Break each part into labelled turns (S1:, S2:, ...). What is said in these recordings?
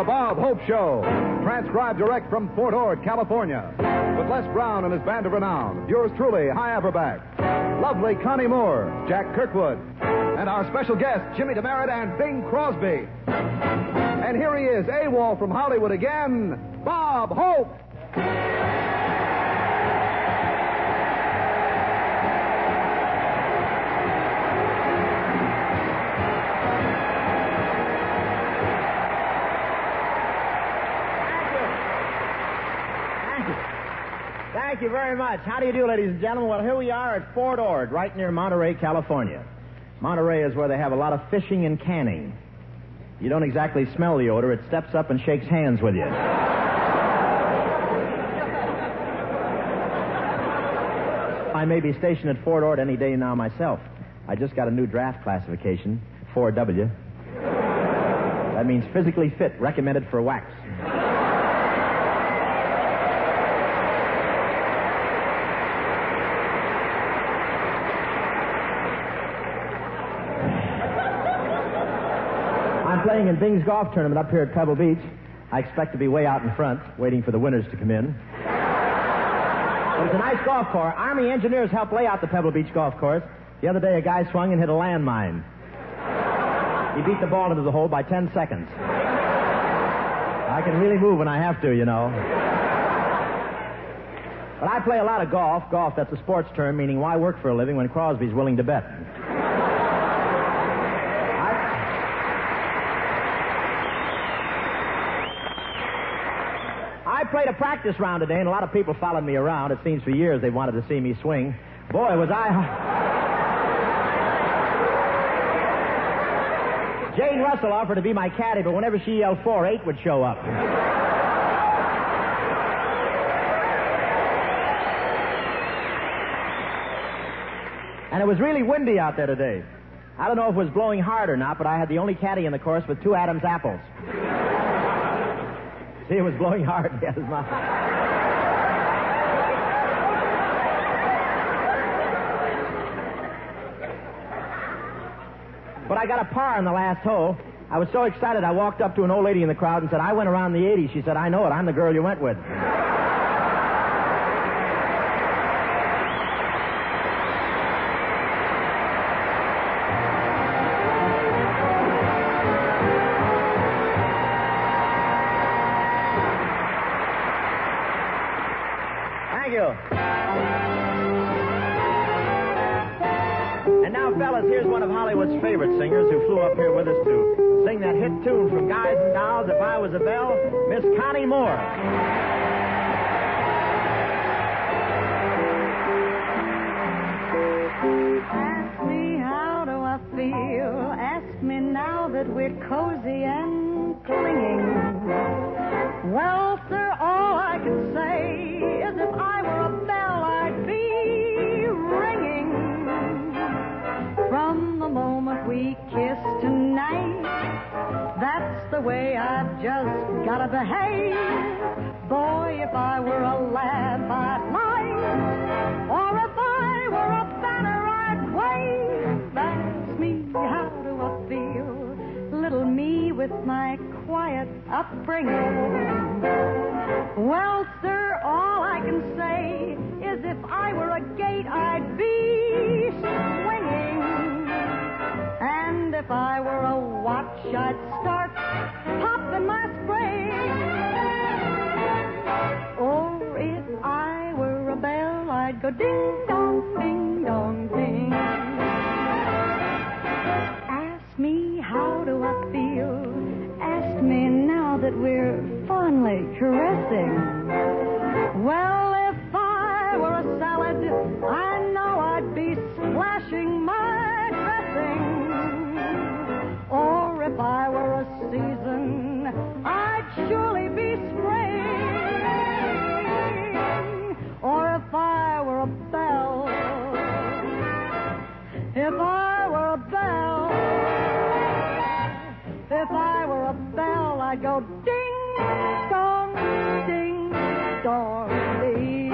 S1: The Bob Hope Show, transcribed direct from Fort Ord, California, with Les Brown and his band of renown, yours truly, High Averback, lovely Connie Moore, Jack Kirkwood, and our special guests, Jimmy DeMeritt and Bing Crosby. And here he is, AWOL from Hollywood again, Bob Hope.
S2: Thank you very much. How do you do, ladies and gentlemen? Well, here we are at Fort Ord, right near Monterey, California. Monterey is where they have a lot of fishing and canning. You don't exactly smell the odor. It steps up and shakes hands with you. I may be stationed at Fort Ord any day now myself. I just got a new draft classification, 4W. That means physically fit, recommended for wax. Playing in Bing's golf tournament up here at Pebble Beach. I expect to be way out in front, waiting for the winners to come in. But it's a nice golf course. Army engineers helped lay out the Pebble Beach golf course. The other day, a guy swung and hit a landmine. He beat the ball into the hole by 10 seconds. I can really move when I have to, you know. But I play a lot of golf. Golf, that's a sports term, meaning why work for a living when Crosby's willing to bet? I played a practice round today, and a lot of people followed me around. It seems for years they wanted to see me swing. Boy, was I... Jane Russell offered to be my caddy, but whenever she yelled 4-8 would show up. And it was really windy out there today. I don't know if it was blowing hard or not, but I had the only caddy in the course with 2 Adam's apples. See, it was blowing hard. Yes, But I got a par in the last hole. I was so excited, I walked up to an old lady in the crowd and said, I went around the 80s. She said, I know it. I'm the girl you went with. And now, fellas, here's one of Hollywood's favorite singers who flew up here with us to sing that hit tune from Guys and Dolls, If I Was a Belle, Miss Connie Moore.
S3: Ask me how do I feel. Ask me now that we're cozy and clinging. Well, sir, all I can say is if I were a bell, I'd be ringing. From the moment we kiss tonight, that's the way I've just gotta behave. Boy, if I were a lamp, I'd light, or if I were a banner, I'd wave. Ask me, how do I feel? Little me with my quiet upbringing. Well, sir, all I can say is if I were a gate, I'd be swinging. And if I were a watch, I'd start popping my spring. Or if I were a bell, I'd go ding-dong, ding-dong, ding. Ask me, how do I feel? Ask me now that we're fondly caressing. Well, if I were a salad, I know I'd be splashing my dressing. Or if I were a season, I'd surely be spring. Or if I were a bell, if I were a bell, if I were a bell, I'd go ding-dong, ding-dong, ding.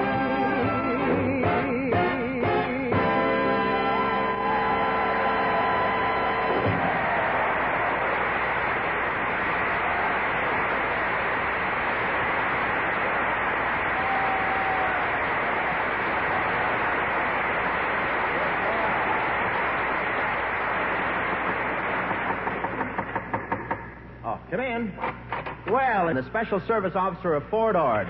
S2: Come in. Well, and the Special Service Officer of Fort Ord.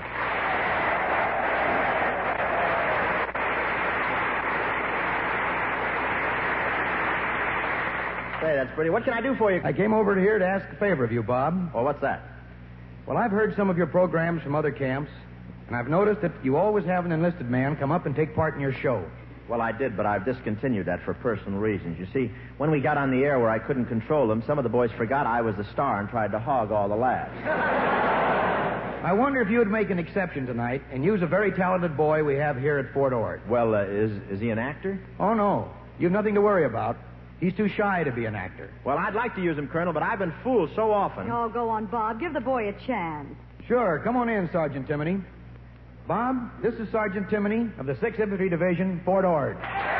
S2: Say, that's pretty. What can I do for you?
S4: I came over here to ask a favor of you, Bob.
S2: Well, what's that?
S4: Well, I've heard some of your programs from other camps, and I've noticed that you always have an enlisted man come up and take part in your show.
S2: Well, I did, but I've discontinued that for personal reasons. You see, when we got on the air where I couldn't control them, some of the boys forgot I was the star and tried to hog all the laughs.
S4: I wonder if you would make an exception tonight and use a very talented boy we have here at Fort Ord.
S2: Well, is he an actor?
S4: Oh, no. You've nothing to worry about. He's too shy to be an actor.
S2: Well, I'd like to use him, Colonel, but I've been fooled so often.
S3: Oh, go on, Bob. Give the boy a chance.
S4: Sure. Come on in, Sergeant Timoney. Bob, this is Sergeant Timoney of the 6th Infantry Division, Fort Ord.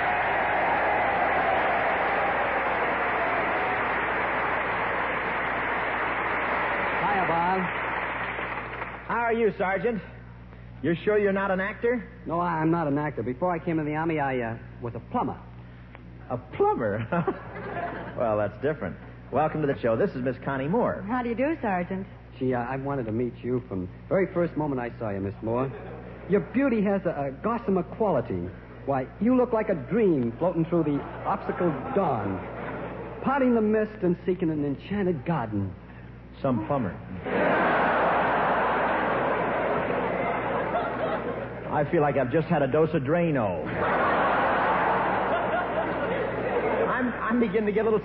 S5: Hiya, Bob.
S2: How are you, Sergeant? You're sure you're not an actor?
S5: No, I'm not an actor. Before I came in the Army, I was a plumber.
S2: A plumber? Well, that's different. Welcome to the show. This is Miss Connie Moore.
S3: How do you do, Sergeant?
S5: Gee, I wanted to meet you from the very first moment I saw you, Miss Moore. Your beauty has a gossamer quality. Why, you look like a dream floating through the obstacle dawn, parting the mist and seeking an enchanted garden.
S2: Some plumber. I feel like I've just had a dose of Drano. I'm beginning to get a little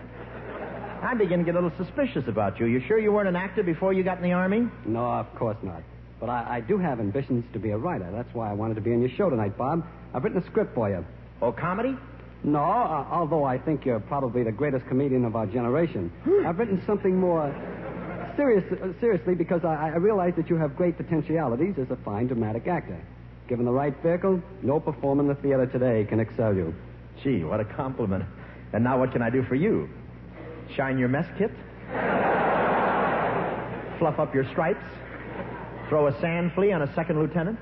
S2: suspicious about you. You sure you weren't an actor before you got in the Army?
S5: No, of course not. But I do have ambitions to be a writer. That's why I wanted to be on your show tonight, Bob. I've written a script for you.
S2: Oh, comedy?
S5: No, although I think you're probably the greatest comedian of our generation. I've written something more seriously because I realize that you have great potentialities as a fine dramatic actor. Given the right vehicle, no performer in the theater today can excel you.
S2: Gee, what a compliment. And now what can I do for you? Shine your mess kit? Fluff up your stripes? Throw a sand flea on a second lieutenant?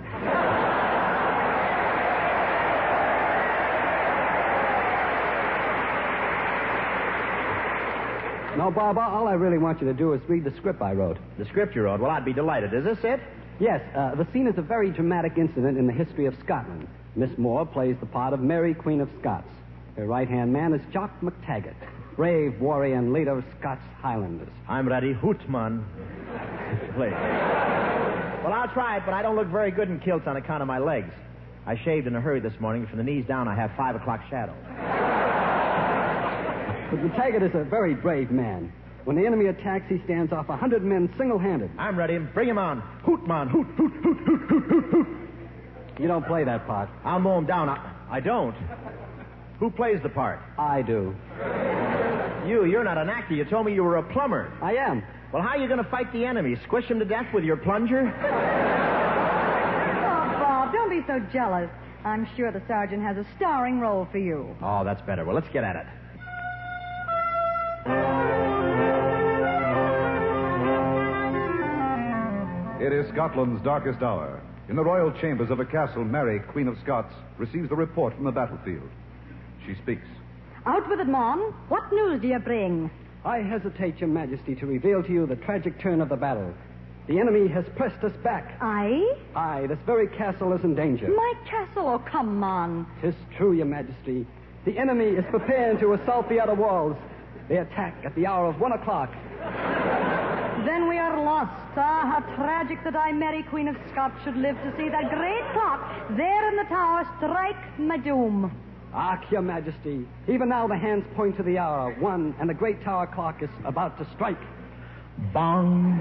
S5: No, Bob, all I really want you to do is read the script I wrote.
S2: The script you wrote? Well, I'd be delighted. Is this it?
S5: Yes, the scene is a very dramatic incident in the history of Scotland. Miss Moore plays the part of Mary, Queen of Scots. Her right-hand man is Jock McTaggart, brave warrior and leader of Scots Highlanders.
S2: I'm ready. Hootman. Please. Well, I'll try it, but I don't look very good in kilts on account of my legs. I shaved in a hurry this morning. From the knees down, I have 5 o'clock shadow.
S5: But McTaggart is a very brave man. When the enemy attacks, he stands off 100 men single-handed.
S2: I'm ready. Bring him on. Hootman. Hoot, hoot, hoot, hoot, hoot, hoot, hoot.
S5: You don't play that part.
S2: I'll mow him down. I don't. Who plays the part?
S5: I do.
S2: You're not an actor. You told me you were a plumber.
S5: I am.
S2: Well, how are you going to fight the enemy? Squish him to death with your plunger?
S3: Oh, Bob, don't be so jealous. I'm sure the sergeant has a starring role for you.
S2: Oh, that's better. Well, let's get at it.
S1: It is Scotland's darkest hour. In the royal chambers of a castle, Mary, Queen of Scots, receives the report from the battlefield. She speaks.
S3: Out with it, Mon. What news do you bring?
S5: I hesitate, Your Majesty, to reveal to you the tragic turn of the battle. The enemy has pressed us back.
S3: Aye,
S5: this very castle is in danger.
S3: my castle? Oh, come on.
S5: 'Tis true, Your Majesty. The enemy is preparing to assault the outer walls. They attack at the hour of 1 o'clock.
S3: Then we are lost. Ah, how tragic that I, Mary, Queen of Scots, should live to see that great clock there in the tower strike my doom.
S5: Ah, Your Majesty, even now the hands point to the hour 1, and the great tower clock is about to strike.
S2: Bong.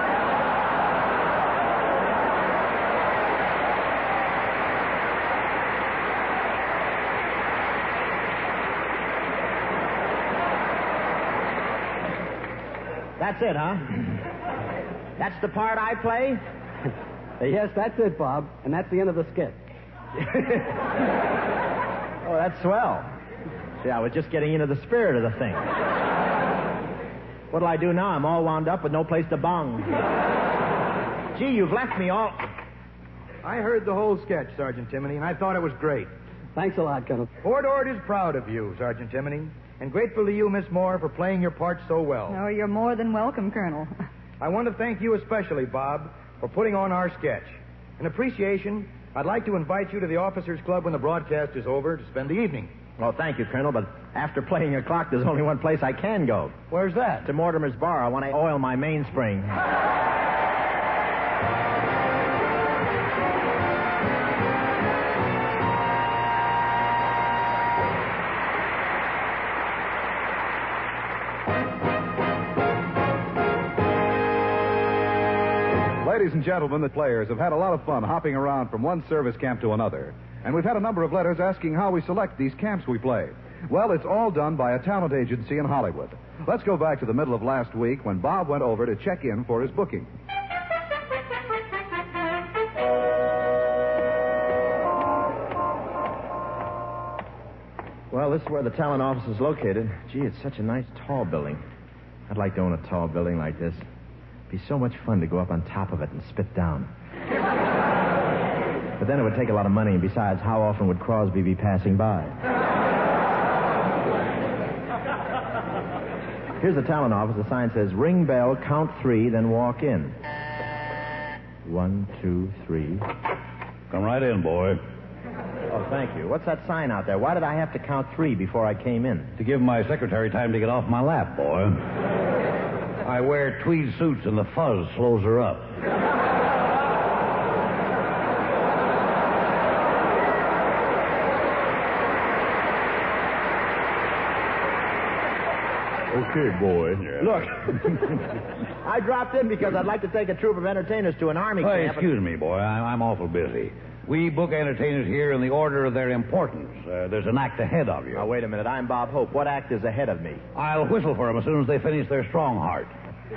S2: That's it, huh? That's the part I play?
S5: Yes, that's it, Bob, and that's the end of the skit.
S2: Oh, that's swell. See, I was just getting into the spirit of the thing. What'll I do now? I'm all wound up with no place to bong. Gee, you've left me all...
S4: I heard the whole sketch, Sergeant Timoney, and I thought it was great.
S5: Thanks a lot, Colonel.
S4: Fort Ord is proud of you, Sergeant Timoney. And grateful to you, Miss Moore, for playing your part so well.
S3: Oh, you're more than welcome, Colonel.
S4: I want to thank you especially, Bob, for putting on our sketch. In appreciation, I'd like to invite you to the Officers Club when the broadcast is over to spend the evening.
S2: Well, thank you, Colonel, but after playing your clock, there's only one place I can go.
S4: Where's that?
S2: To Mortimer's Bar. I want to oil my mainspring.
S1: Ladies and gentlemen, the players have had a lot of fun hopping around from one service camp to another. And we've had a number of letters asking how we select these camps we play. Well, it's all done by a talent agency in Hollywood. Let's go back to the middle of last week when Bob went over to check in for his booking.
S2: Well, this is where the talent office is located. Gee, it's such a nice tall building. I'd like to own a tall building like this. It'd be so much fun to go up on top of it and spit down. But then it would take a lot of money, and besides, how often would Crosby be passing by? Here's the talent office. The sign says, ring bell, count 3, then walk in. 1, 2, 3.
S6: Come right in, boy.
S2: Oh, thank you. What's that sign out there? Why did I have to count 3 before I came in?
S6: To give my secretary time to get off my lap, boy. I wear tweed suits and the fuzz slows her up.
S2: Okay, boy.
S6: Yeah.
S2: Look, I dropped in because I'd like to take a troop of entertainers to an army
S6: Hey,
S2: camp.
S6: excuse me, boy. I'm awful busy. We book entertainers here in the order of their importance. There's an act ahead of you.
S2: Now, wait a minute. I'm Bob Hope. What act is ahead of me?
S6: I'll whistle for them as soon as they finish their strong heart.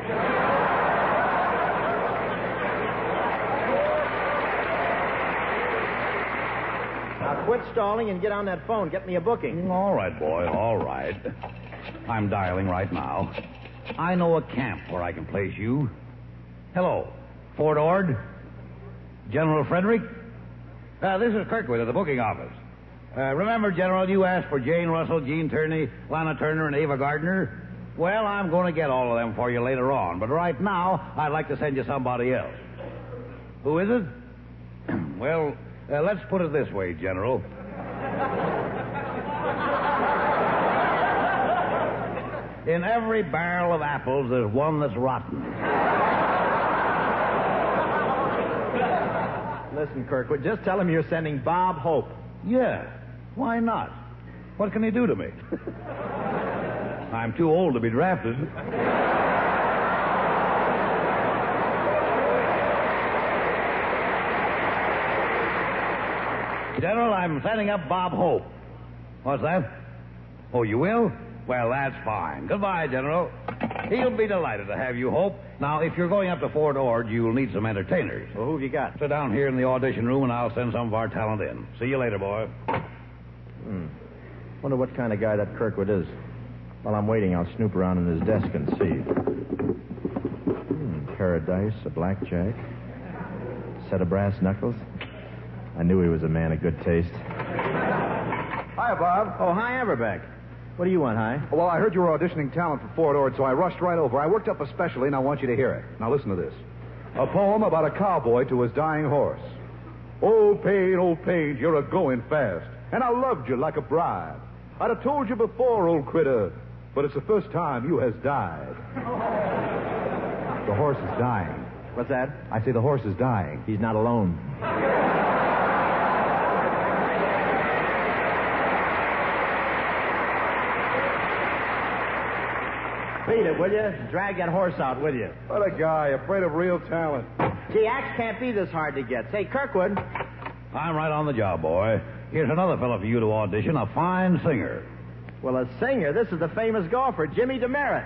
S2: Now, quit stalling and get on that phone. Get me a booking.
S6: All right, boy, all right. I'm dialing right now. I know a camp where I can place you. Hello, Fort Ord? General Frederick? This is Kirkwood at the booking office. Remember, General, you asked for Jane Russell, Gene Tierney, Lana Turner, and Ava Gardner? Well, I'm going to get all of them for you later on, but right now, I'd like to send you somebody else. Who is it? Well, let's put it this way, General. In every barrel of apples, there's one that's rotten.
S2: Listen, Kirkwood, just tell him you're sending Bob Hope.
S6: Yeah, why not? What can he do to me? I'm too old to be drafted. General, I'm sending up Bob Hope. What's that? Oh, you will? Well, that's fine. Goodbye, General. He'll be delighted to have you, Hope. Now, if you're going up to Fort Ord, you'll need some entertainers.
S2: Well, who've you got?
S6: Sit down here in the audition room, and I'll send some of our talent in. See you later, boy.
S2: Wonder what kind of guy that Kirkwood is. While I'm waiting, I'll snoop around in his desk and see. Pair of dice, a blackjack, set of brass knuckles. I knew he was a man of good taste.
S1: Hiya, Bob.
S2: Oh, hi, Everbeck. What do you want, Hi?
S1: Well, I heard you were auditioning talent for Fort Ord, so I rushed right over. I worked up a specialty, and I want you to hear it. Now, listen to this. A poem about a cowboy to his dying horse. Old Payne, you're a-going fast, and I loved you like a bride. I'd have told you before, old critter, but it's the first time you has died. The horse is dying.
S2: What's that?
S1: I say the horse is dying.
S2: He's not alone. Beat it, will you? Drag that horse out, will you?
S1: What a guy, afraid of real talent.
S2: Gee, acts can't be this hard to get. Say, Kirkwood.
S6: I'm right on the job, boy. Here's another fellow for you to audition, a fine singer.
S2: Well, a singer. This is the famous golfer, Jimmy DeMeritt.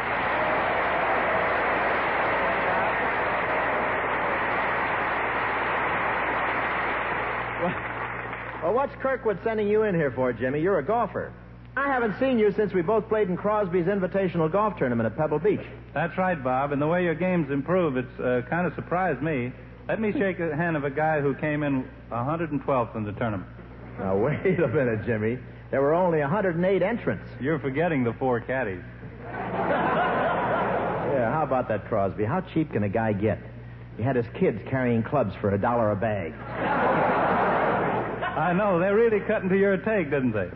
S2: Well, what's Kirkwood sending you in here for, Jimmy? You're a golfer. I haven't seen you since we both played in Crosby's Invitational Golf Tournament at Pebble Beach.
S7: That's right, Bob. And the way your game's improved, it's kind of surprised me. Let me shake the hand of a guy who came in 112th in the tournament.
S2: Now, wait a minute, Jimmy. There were only 108 entrants.
S7: You're forgetting the 4 caddies.
S2: Yeah, how about that, Crosby? How cheap can a guy get? He had his kids carrying clubs for $1 a bag.
S7: I know. They really cut into your take, didn't they?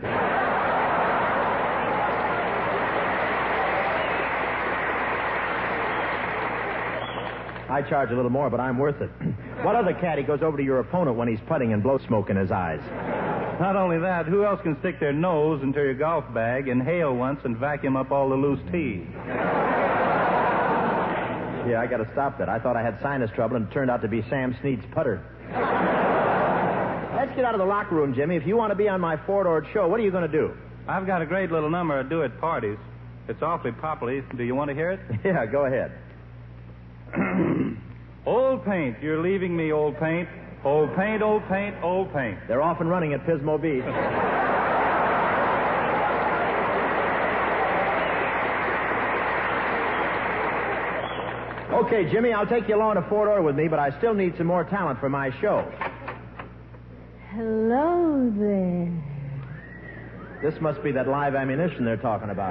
S2: I charge a little more, but I'm worth it. What other caddy goes over to your opponent when he's putting and blow smoke in his eyes?
S7: Not only that, who else can stick their nose into your golf bag, inhale once, and vacuum up all the loose tees?
S2: Yeah, I got to stop that. I thought I had sinus trouble, and it turned out to be Sam Snead's putter. Let's get out of the locker room, Jimmy. If you want to be on my Ford-Ord show, what are you going to do?
S7: I've got a great little number I do at parties. It's awfully popular. Do you want to hear it?
S2: Yeah, go ahead.
S7: Old paint, you're leaving me, old paint. Old paint, old paint, old paint.
S2: They're off and running at Pismo Beach. Okay, Jimmy, I'll take you along to Fort Ord with me, but I still need some more talent for my show.
S8: Hello there.
S2: This must be that live ammunition they're talking about.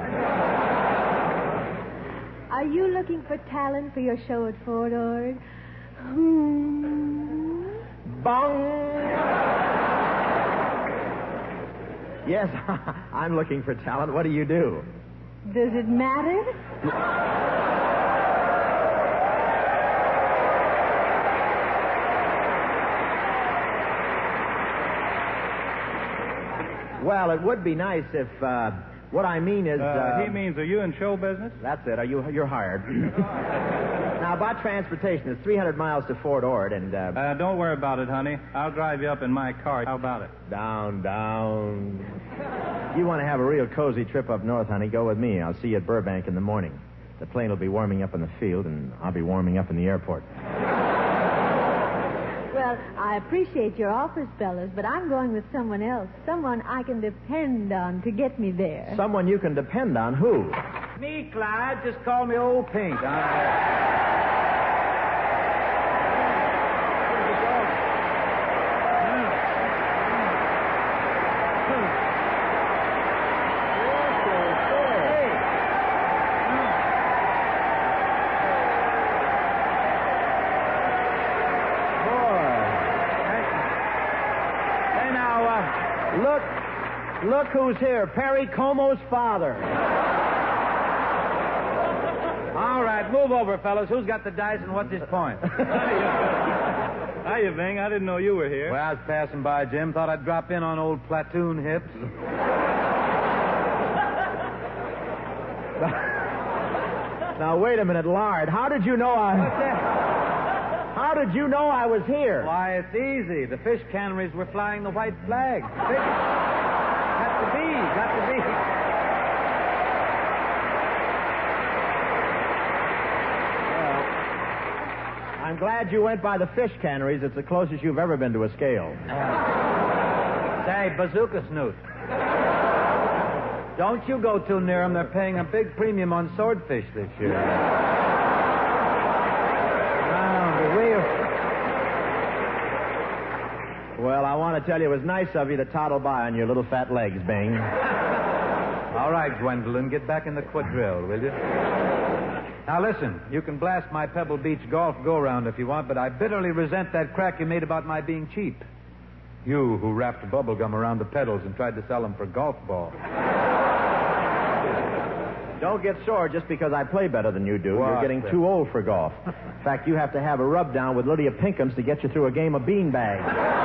S8: Are you looking for talent for your show at Fort Ord?
S2: Bong! Yes, I'm looking for talent. What do you do?
S8: Does it matter?
S2: Well, it would be nice if, what I mean is...
S7: He means, are you in show business?
S2: That's it. You're hired. Now, about transportation, it's 300 miles to Fort Ord, and...
S7: Don't worry about it, honey. I'll drive you up in my car. How about it?
S2: Down. You want to have a real cozy trip up north, honey, go with me. I'll see you at Burbank in the morning. The plane will be warming up in the field, and I'll be warming up in the airport.
S8: Well, I appreciate your offers, fellas, but I'm going with someone else. Someone I can depend on to get me there.
S2: Someone you can depend on? Who?
S9: Me, Clyde. Just call me Old Paint.
S2: Look who's here. Perry Como's father.
S9: All right, move over, fellas. Who's got the dice and what's his point?
S7: Hiya, Bing. I didn't know you were here.
S9: Well, I was passing by, Jim. Thought I'd drop in on old platoon hips.
S2: Now, wait a minute, Lard. How did you know How did you know I was here?
S9: Why, it's easy. The fish canneries were flying the white flag. Got to be.
S2: Well, I'm glad you went by the fish canneries. It's the closest you've ever been to a scale.
S9: Say, Bazooka Snoot. Don't you go too near them. They're paying a big premium on swordfish this year.
S2: Well, I want to tell you, it was nice of you to toddle by on your little fat legs, Bing.
S9: All right, Gwendolyn, get back in the quadrille, will you? Now, listen, you can blast my Pebble Beach golf go-round if you want, but I bitterly resent that crack you made about my being cheap. You who wrapped bubble gum around the pedals and tried to sell them for golf balls.
S2: Don't get sore just because I play better than you do.
S9: What?
S2: You're getting too old for golf. In fact, you have to have a rub-down with Lydia Pinkham's to get you through a game of beanbag.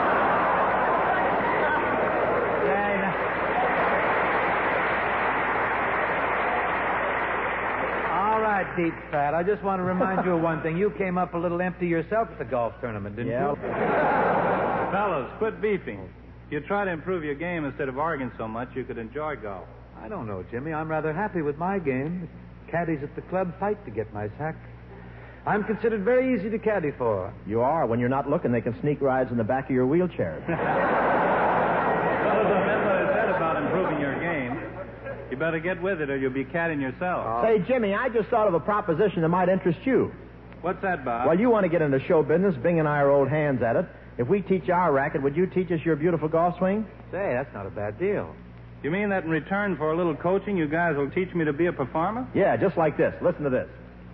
S9: Deep fat. I just want to remind you of one thing. You came up a little empty yourself at the golf tournament, didn't you?
S7: Fellas, quit beefing. If you try to improve your game instead of arguing so much, you could enjoy golf.
S9: I don't know, Jimmy. I'm rather happy with my game. Caddies at the club fight to get my sack. I'm considered very easy to caddy for.
S2: You are. When you're not looking, they can sneak rides in the back of your wheelchair.
S7: Fellas, I meant what I said about improving your game. You better get with it or you'll be caddying yourself.
S2: Say, Jimmy, I just thought of a proposition that might interest you.
S7: What's that, Bob?
S2: Well, you want to get into show business. Bing and I are old hands at it. If we teach our racket, would you teach us your beautiful golf swing?
S9: Say, that's not a bad deal.
S7: You mean that in return for a little coaching, you guys will teach me to be a performer?
S2: Yeah, just like this. Listen to this.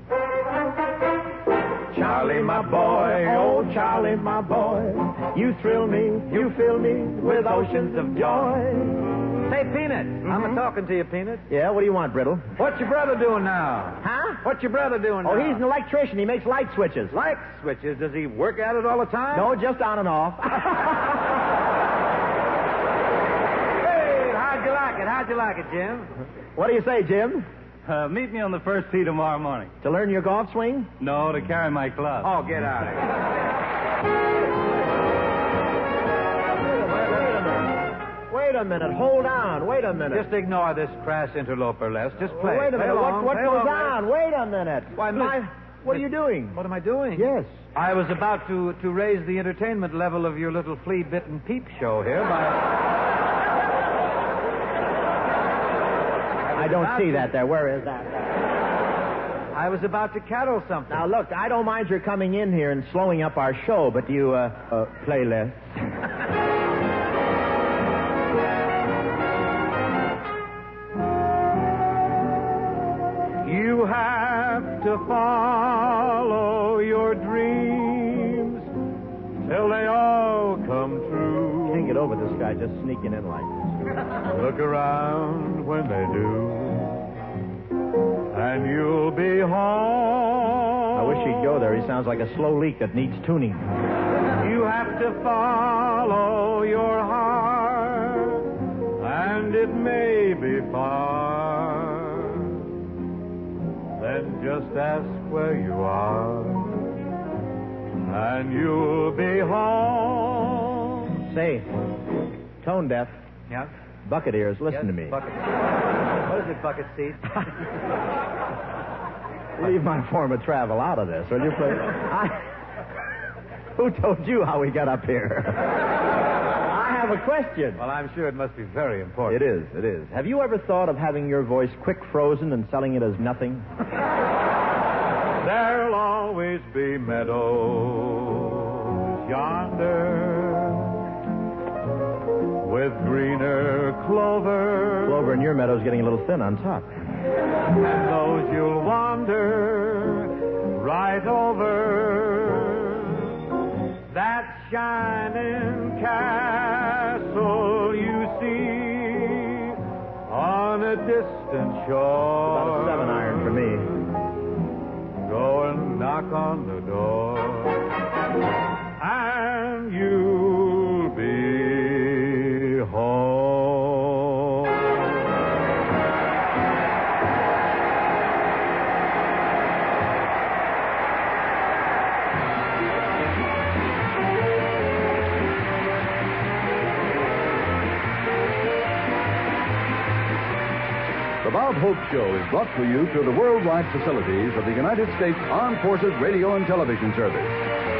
S2: Charlie, my boy, oh, Charlie, my boy, you thrill me, you fill me with oceans of joy.
S9: Say, Peanut, I'm talking to you, Peanut.
S2: Yeah, what do you want, Brittle?
S9: What's your brother doing now?
S2: Huh?
S9: What's your brother doing now?
S2: Oh, he's an electrician. He makes light switches.
S9: Light switches. Does he work at it all the time?
S2: No, just on and off.
S9: Hey, how'd you like it? How'd you like it, Jim?
S2: What do you say, Jim?
S7: Meet me on the first tee tomorrow morning.
S2: To learn your golf swing?
S7: No, to carry my club.
S9: Oh, get out of here.
S2: Wait a minute. Hold on. Wait a minute.
S9: Just ignore this crass interloper, Les. Just play.
S2: Wait a
S9: Play
S2: minute.
S9: along,
S2: What
S9: play
S2: goes
S9: along,
S2: on?
S9: Les.
S2: Wait a minute.
S9: Why,
S2: What are you doing?
S9: What am I doing?
S2: Yes.
S9: I was about to raise the entertainment level of your little flea-bitten peep show here by...
S2: I don't see that there. Where is that?
S9: I was about to cattle something.
S2: Now, look, I don't mind your coming in here and slowing up our show, but do you, play less?
S7: You have to follow your dreams till they all come true.
S2: Can't get over this guy just sneaking in like this.
S7: Look around when they do, and you'll be home.
S2: I wish he'd go there. He sounds like a slow leak that needs tuning.
S7: You have to follow your heart, and it may be far. Then just ask where you are, and you'll be home.
S2: Say, tone deaf,
S9: Yeah?
S2: bucket ears, listen to me.
S9: Bucket. What is it, bucket seat?
S2: Leave my form of travel out of this, will you, please? Who told you how we got up here? I have a question.
S9: Well, I'm sure it must be very important.
S2: It is. Have you ever thought of having your voice quick frozen and selling it as nothing?
S7: There'll always be meadows yonder with greener clover.
S2: Clover in your meadow's getting a little thin on top.
S7: And those you'll wander right over. That shining castle you see on a distant shore.
S2: About a 7-iron for me.
S7: Go and knock on the door, and you'll be home.
S1: The Bob Hope Show is brought to you through the worldwide facilities of the United States Armed Forces Radio and Television Service.